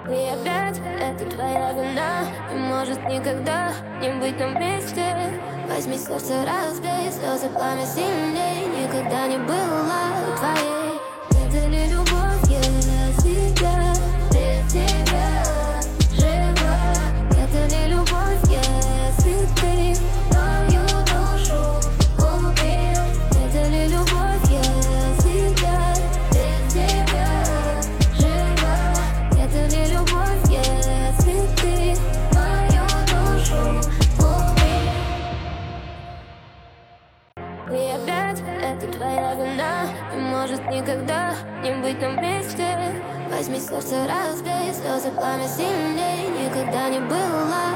И опять это твоя вина, и может никогда не быть нам вместе. Возьми сердце, разбей, слезы пламя сильней никогда не было твоей. Это ли любовь, если я без тебя жива? Это ли любовь, если ты мою душу убил? Это ли любовь, если я без тебя жива? Это ли любовь, если ты мою душу убил? И опять это твоя вина, и может никогда не быть нам вместе. Возьми сердце, разбей, слезы пламя сильней никогда не было